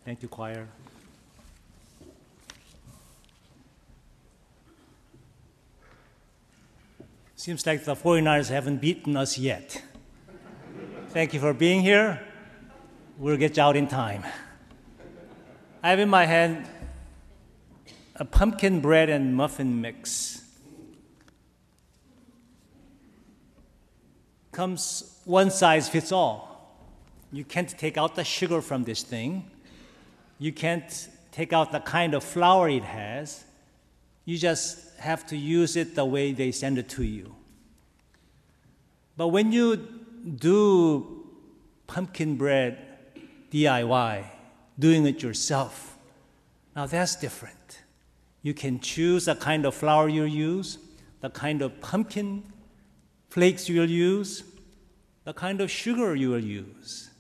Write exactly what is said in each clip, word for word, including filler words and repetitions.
Thank you, choir. Seems like the forty-niners haven't beaten us yet. Thank you for being here. We'll get you out in time. I have in my hand a pumpkin bread and muffin mix. Comes one size fits all. You can't take out the sugar from this thing. You can't take out the kind of flour it has. You just have to use it the way they send it to you. But when you do pumpkin bread D I Y, doing it yourself, now that's different. You can choose the kind of flour you'll use, the kind of pumpkin flakes you'll use, the kind of sugar you will use.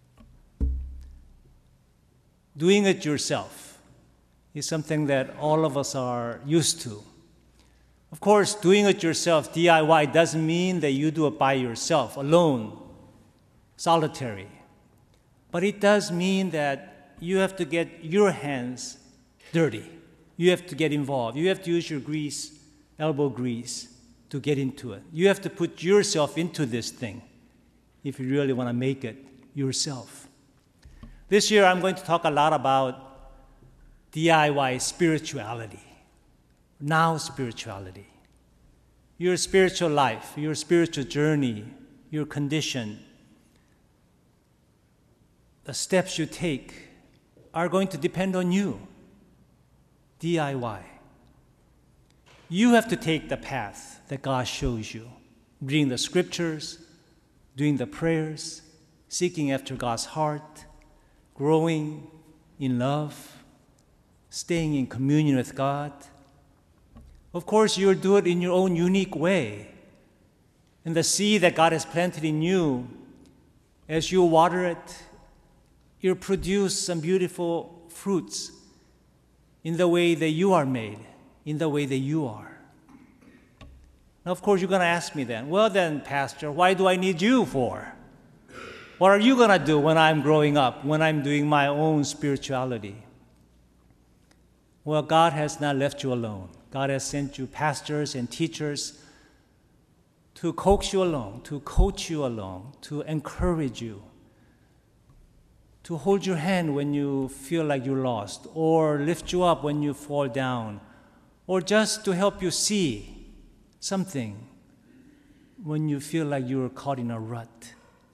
Doing it yourself is something that all of us are used to. Of course, doing it yourself, D I Y, doesn't mean that you do it by yourself, alone, solitary. But it does mean that you have to get your hands dirty. You have to get involved. You have to use your grease, elbow grease, to get into it. You have to put yourself into this thing if you really want to make it yourself. This year, I'm going to talk a lot about D I Y spirituality, now spirituality. Your spiritual life, your spiritual journey, your condition, the steps you take are going to depend on you, D I Y. You have to take the path that God shows you, reading the scriptures, doing the prayers, seeking after God's heart, growing in love, staying in communion with God. Of course, you'll do it in your own unique way. And the seed that God has planted in you, as you water it, you'll produce some beautiful fruits in the way that you are made, in the way that you are. Now, of course, you're going to ask me then, well then, Pastor, why do I need you for? What are you going to do when I'm growing up, when I'm doing my own spirituality? Well, God has not left you alone. God has sent you pastors and teachers to coax you along, to coach you along, to encourage you, to hold your hand when you feel like you're lost, or lift you up when you fall down, or just to help you see something when you feel like you're caught in a rut.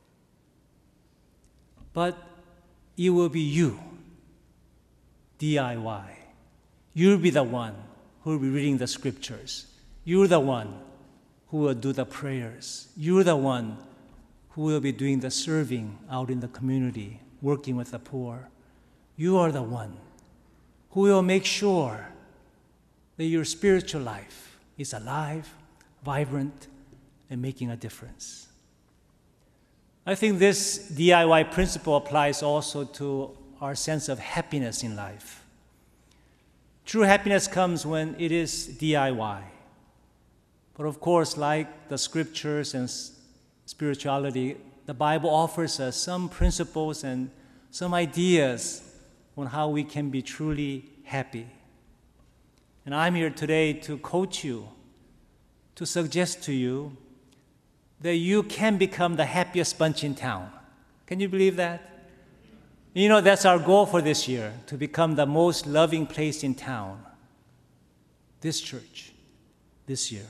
But it will be you, D I Y. You'll be the one who will be reading the scriptures. You're the one who will do the prayers. You're the one who will be doing the serving out in the community, working with the poor. You are the one who will make sure that your spiritual life is alive, vibrant, and making a difference. I think this D I Y principle applies also to our sense of happiness in life. True happiness comes when it is D I Y. But of course, like the scriptures and spirituality, the Bible offers us some principles and some ideas on how we can be truly happy. And I'm here today to coach you, to suggest to you that you can become the happiest bunch in town. Can you believe that? You know, that's our goal for this year, to become the most loving place in town. This church, this year.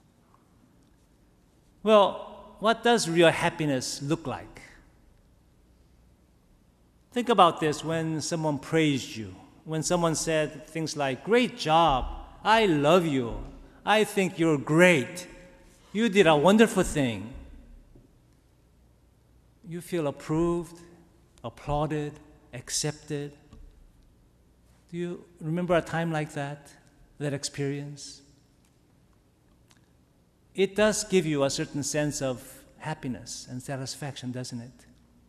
Well, what does real happiness look like? Think about this when someone praised you, when someone said things like, "Great job, I love you, I think you're great, you did a wonderful thing." You feel approved, applauded, accepted. Do you remember a time like that, that experience? It does give you a certain sense of happiness and satisfaction, doesn't it?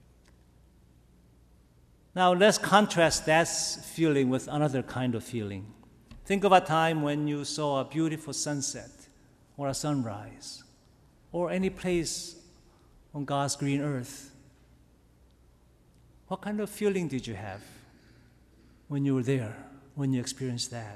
Now, let's contrast that feeling with another kind of feeling. Think of a time when you saw a beautiful sunset or a sunrise or any place on God's green earth. What kind of feeling did you have? when you were there, when you experienced that?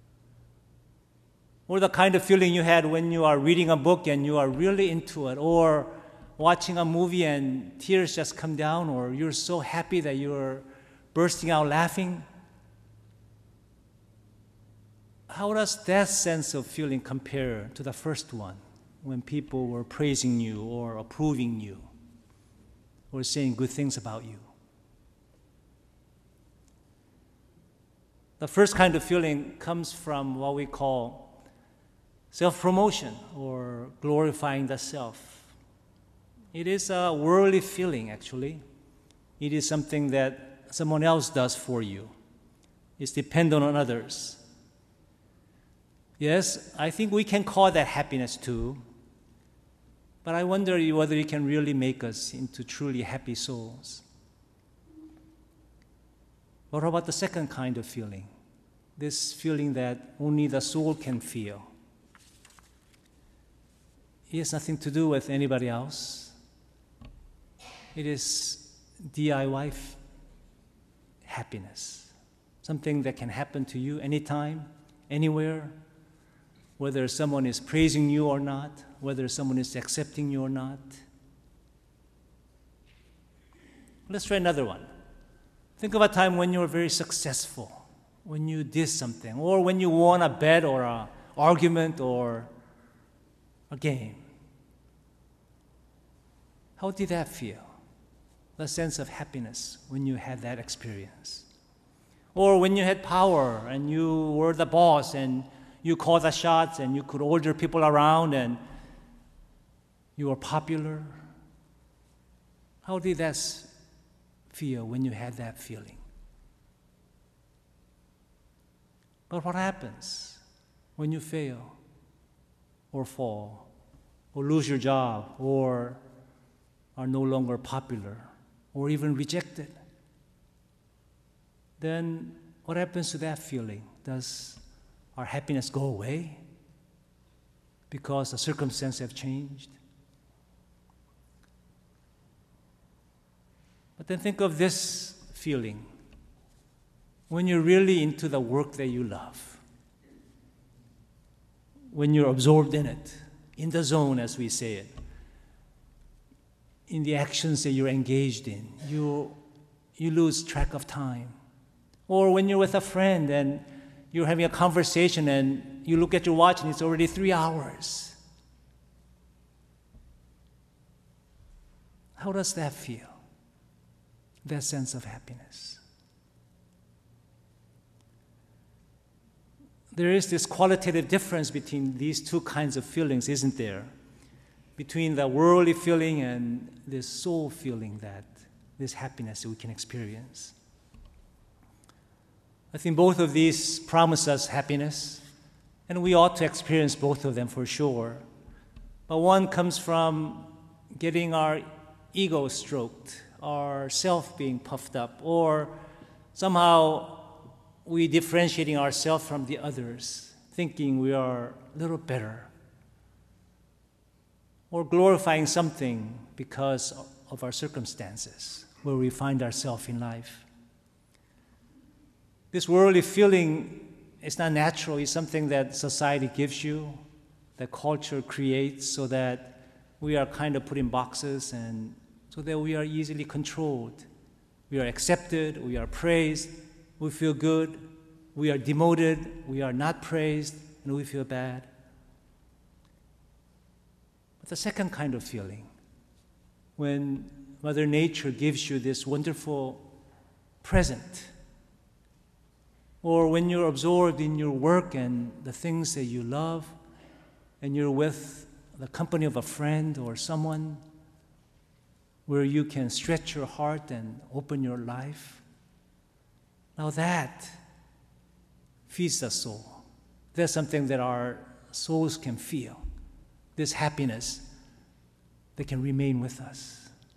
Or the kind of feeling you had when you are reading a book and you are really into it, or watching a movie and tears just come down, or you're so happy that you're bursting out laughing. How does that sense of feeling compare to the first one, when people were praising you or approving you or saying good things about you? The first kind of feeling comes from what we call self-promotion or glorifying the self. It is a worldly feeling, actually. It is something that someone else does for you. It's dependent on others. Yes, I think we can call that happiness too, but I wonder whether it can really make us into truly happy souls. What about the second kind of feeling? This feeling that only the soul can feel. It has nothing to do with anybody else. It is D I Y f- happiness, something that can happen to you anytime, anywhere, whether someone is praising you or not, whether someone is accepting you or not. Let's try another one. Think of a time when you were very successful, when you did something, or when you won a bet or an argument or a game. How did that feel? The sense of happiness when you had that experience. Or when you had power and you were the boss and you called the shots and you could order people around and you were popular. How did that feel when you had that feeling? But what happens when you fail or fall or lose your job or are no longer popular or even rejected? Then what happens to that feeling? Does our happiness go away because the circumstances have changed? But then think of this feeling when you're really into the work that you love, when you're absorbed in it, in the zone, as we say it, in the actions that you're engaged in, you, you lose track of time. Or when you're with a friend and you're having a conversation and you look at your watch and it's already three hours. How does that feel? That sense of happiness. There is this qualitative difference between these two kinds of feelings, isn't there? Between the worldly feeling and this soul feeling, that this happiness that we can experience. I think both of these promise us happiness, and we ought to experience both of them for sure. But one comes from getting our ego stroked, our self being puffed up, or somehow we differentiating ourselves from the others, thinking we are a little better, or glorifying something because of our circumstances, where we find ourselves in life. This worldly feeling is not natural. It's something that society gives you, that culture creates, so that we are kind of put in boxes and so that we are easily controlled. We are accepted, we are praised, we feel good, we are demoted, we are not praised, and we feel bad. But the second kind of feeling, when Mother Nature gives you this wonderful present, or when you're absorbed in your work and the things that you love, and you're with the company of a friend or someone where you can stretch your heart and open your life, now that feeds the soul. That's something that our souls can feel, this happiness that can remain with us.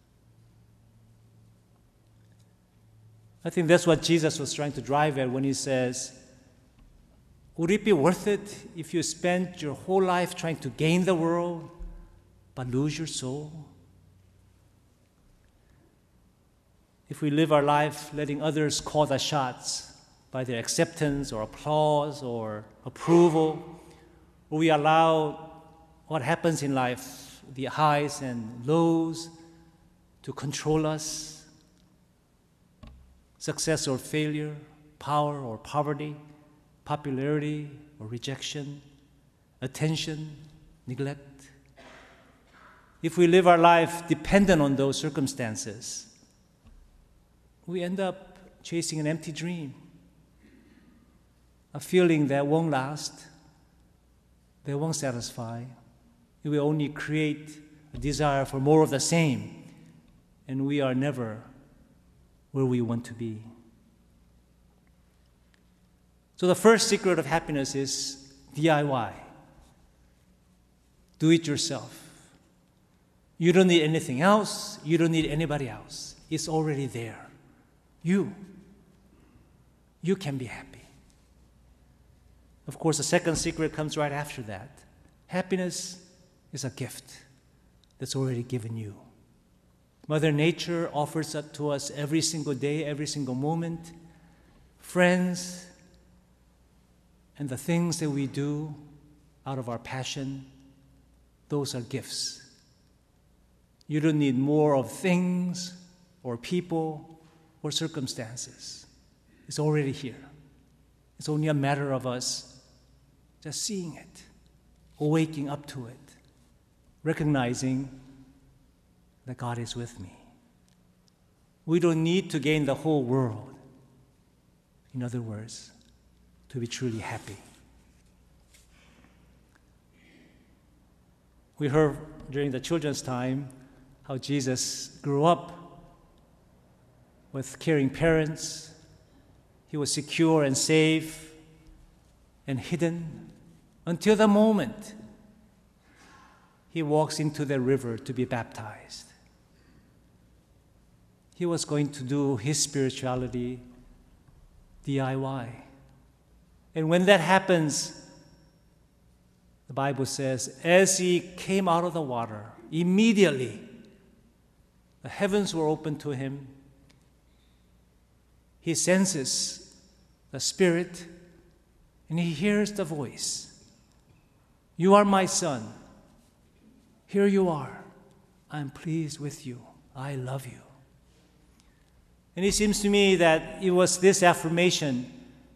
I think that's what Jesus was trying to drive at when he says, would it be worth it if you spent your whole life trying to gain the world but lose your soul? If we live our life letting others call the shots, by their acceptance or applause or approval. We allow what happens in life, the highs and lows, to control us. Success or failure, power or poverty, popularity or rejection, attention, neglect. If we live our life dependent on those circumstances, we end up chasing an empty dream, a feeling that won't last, that won't satisfy. It will only create a desire for more of the same, and we are never where we want to be. So the first secret of happiness is D I Y. Do it yourself. You don't need anything else. You don't need anybody else. It's already there. You. You can be happy. Of course, the second secret comes right after that. Happiness is a gift that's already given you. Mother Nature offers it to us every single day, every single moment. Friends and the things that we do out of our passion, those are gifts. You don't need more of things or people or circumstances. It's already here. It's only a matter of us just seeing it, or waking up to it, recognizing that God is with me. We don't need to gain the whole world. In other words, to be truly happy. We heard during the children's time how Jesus grew up with caring parents. He was secure and safe and hidden until the moment he walks into the river to be baptized. He was going to do his spirituality D I Y. And when that happens, the Bible says, as he came out of the water, immediately the heavens were opened to him. He senses the Spirit, and he hears the voice. You are my son. Here you are. I'm pleased with you. I love you. And it seems to me that it was this affirmation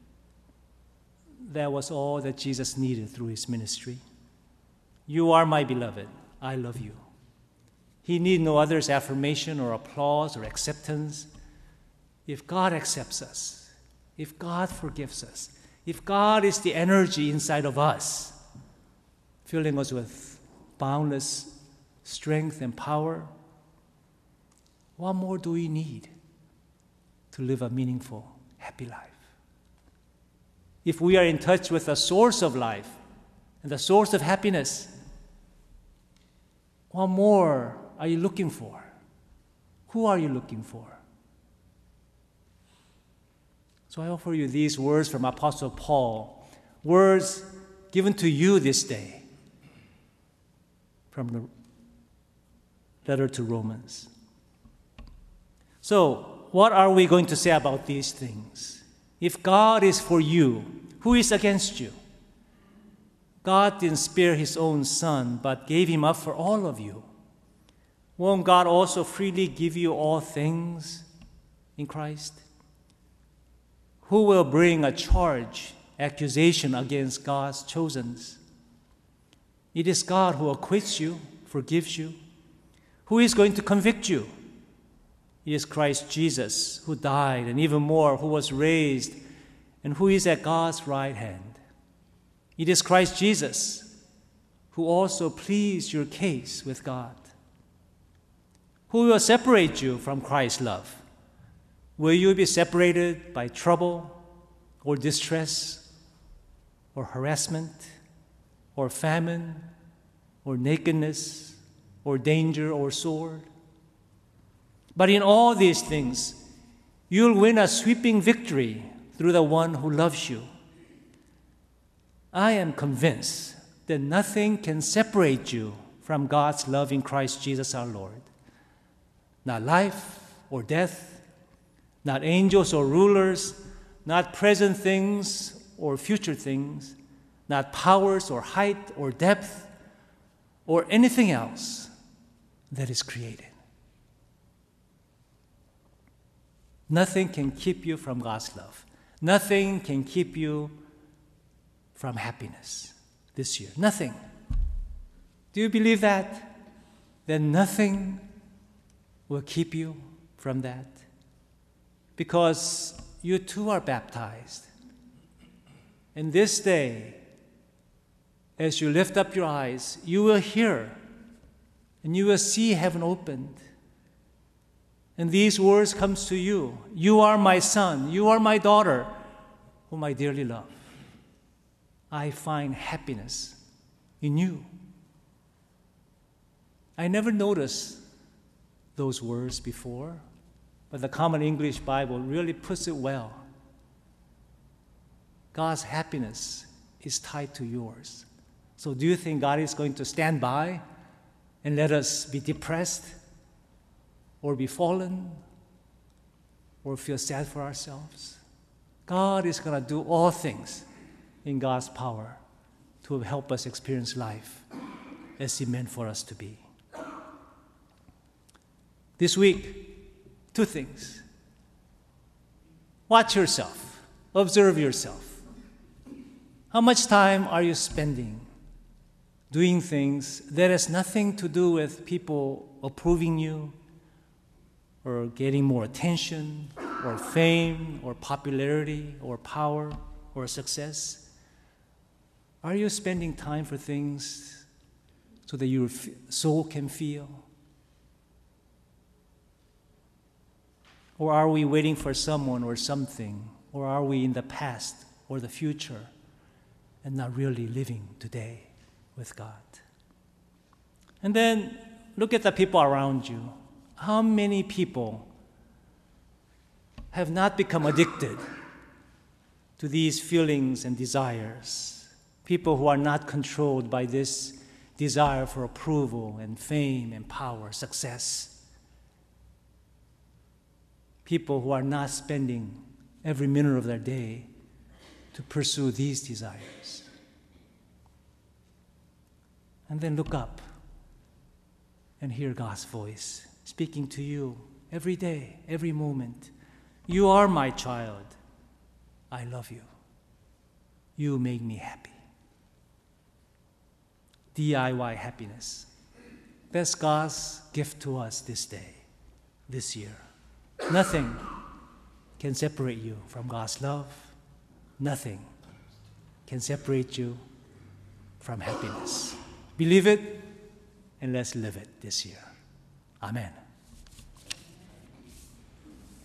that was all that Jesus needed through his ministry. You are my beloved. I love you. He needed no other's affirmation or applause or acceptance. If God accepts us, if God forgives us, if God is the energy inside of us, filling us with boundless strength and power, what more do we need to live a meaningful, happy life? If we are in touch with the source of life and the source of happiness, what more are you looking for? Who are you looking for? So I offer you these words from Apostle Paul, words given to you this day from the letter to Romans. So, what are we going to say about these things? If God is for you, who is against you? God didn't spare his own son, but gave him up for all of you. Won't God also freely give you all things in Christ? Who will bring a charge, accusation against God's chosen? It is God who acquits you, forgives you. Who is going to convict you? It is Christ Jesus who died, and even more, who was raised, and who is at God's right hand. It is Christ Jesus who also pleads your case with God. Who will separate you from Christ's love? Will you be separated by trouble or distress or harassment or famine or nakedness or danger or sword? But in all these things, you'll win a sweeping victory through the one who loves you. I am convinced that nothing can separate you from God's love in Christ Jesus our Lord. Not life or death, not angels or rulers, not present things or future things, not powers or height or depth or anything else that is created. Nothing can keep you from God's love. Nothing can keep you from happiness this year. Nothing. Do you believe that? Then nothing will keep you from that. Because you too are baptized. And this day, as you lift up your eyes, you will hear and you will see heaven opened. And these words comes to you. You are my son. You are my daughter, whom I dearly love. I find happiness in you. I never noticed those words before, but the Common English Bible really puts it well. God's happiness is tied to yours. So do you think God is going to stand by and let us be depressed or be fallen or feel sad for ourselves? God is going to do all things in God's power to help us experience life as He meant for us to be. This week, two things. Watch yourself. Observe yourself. How much time are you spending doing things that has nothing to do with people approving you or getting more attention or fame or popularity or power or success? Are you spending time for things so that your soul can feel? Or are we waiting for someone or something? Or are we in the past or the future and not really living today with God? And then look at the people around you. How many people have not become addicted to these feelings and desires? People who are not controlled by this desire for approval and fame and power, success. People who are not spending every minute of their day to pursue these desires. And then look up and hear God's voice speaking to you every day, every moment. You are my child. I love you. You make me happy. D I Y happiness. That's God's gift to us this day, this year. Nothing can separate you from God's love. Nothing can separate you from happiness. Believe it, and let's live it this year. Amen.